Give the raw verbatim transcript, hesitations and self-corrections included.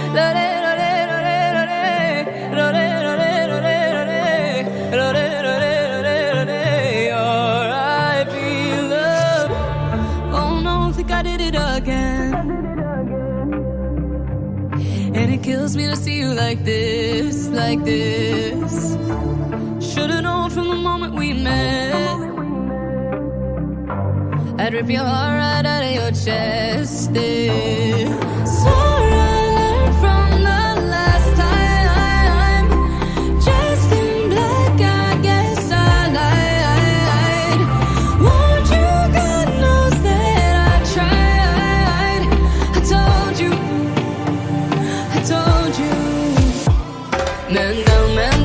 I did it again. And it kills me to see you like this, like this. Should've known from the moment we met, I'd rip your heart right out of your chest. Yeah. Swore I learned from the last time. Dressed in black, I guess I lied. Won't you, God knows that I tried. I told you, I told you. Man down, man